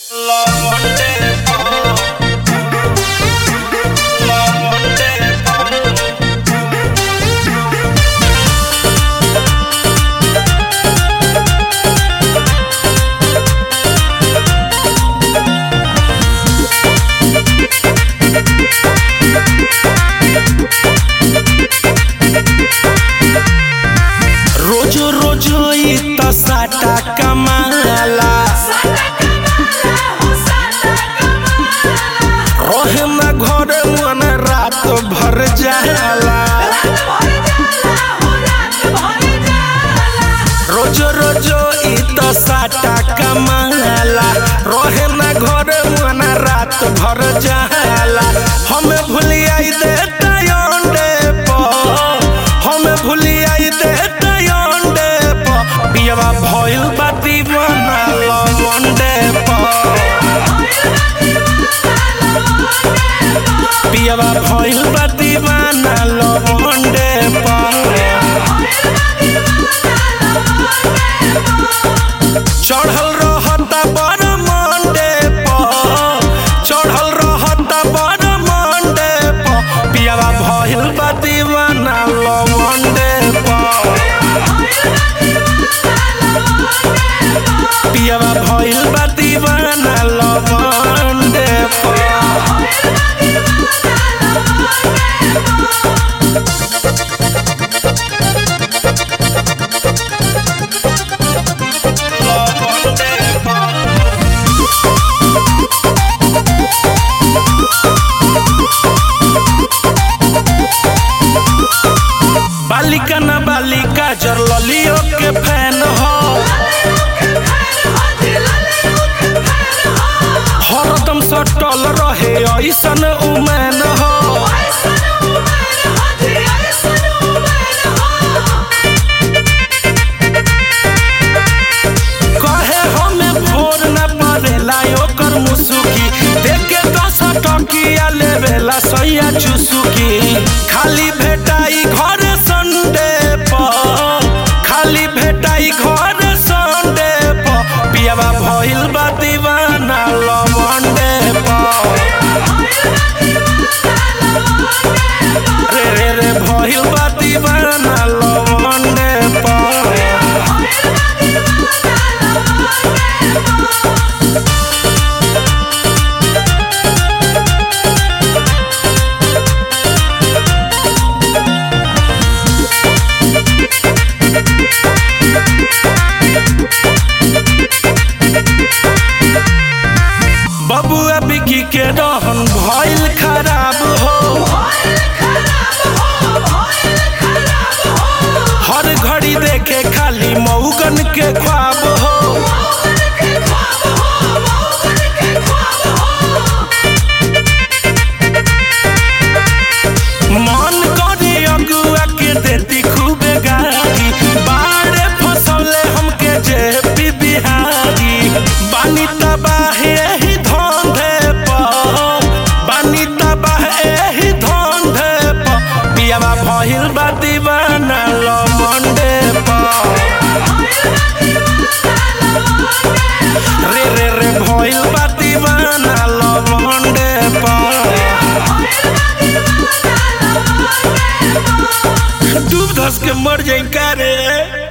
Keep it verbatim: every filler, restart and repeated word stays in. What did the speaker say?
रोजो रोजो इतना साटा कमाला रहे ना घर मन रात भर जाला। रोजो रोजो इतना साटा कमाला रहे ना घर मन रात भर जाला। हमें भूलिया देता अंडे पर हमें भूलिया देता अंडे पर पियवा भइल बा दीवाना लवंडे पर पियवा भइल बा दीवाना लवंडे पर चढ़ल रहता बड़ मंडे पर चढ़ल रहता बड़ मंडे पर पियवा भइल बा दीवाना लवंडे पर पियवा भइल बा दीवाना लवंडे पर। बालिका न बालिका जर ललियो के फैन हो हरदम सटल रहे ऐसन उमैन हो। कहे हमें भोर न पड़ेला ओकर मुसुकी देखे दस टकिया लेवेला सैया चुसुकी। खाली भेटाई घर संडे पर खाली भेटाई घर संडे पर पियवा भइल बा दीवाना लवंडे पर रे रे रे भइल बा दीवाना लवंडे पर। बबुआ बिकी के रहन भइल खराब हो हर घड़ी देखे खाली मौगन के ख्वाब हो। मन करे अगुआ के देती खूबे गारी बाड़े फसौले हमके जे बिहारी। बानी तबाह एही धंधे पर बानी तबाह एही धंधे पर पियवा भइल बा दीवाना लवंडे पर रे रे रे भइल बा दीवाना लवंडे पर। डूब धस के मर जाई का रे।